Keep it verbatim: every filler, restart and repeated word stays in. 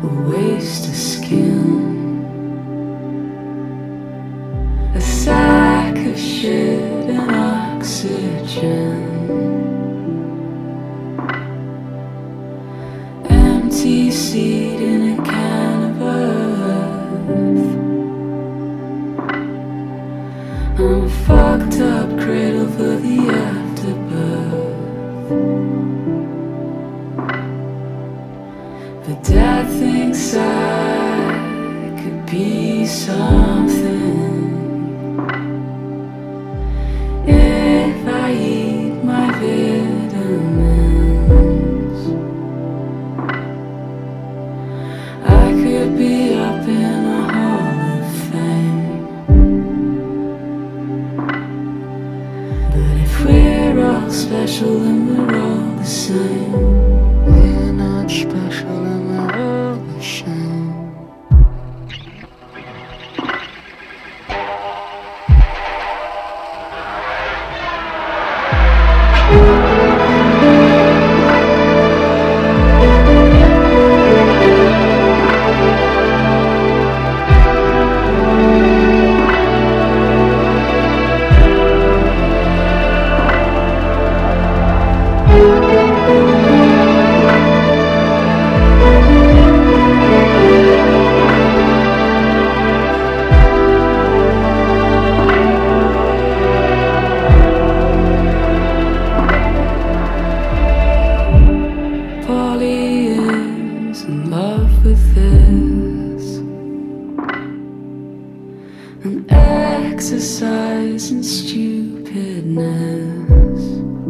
a waste of skin, a sack of shit and oxygen, empty seed in a can of earth. I'm a fucked up cradle for the afterbirth. But Dad thinks I could be something if I eat my vitamins. I could be up in a hall of fame. But if we're all special, then we're all the same. We're not special and we're all the same. Polly is in love with this, an exercise in stupidness.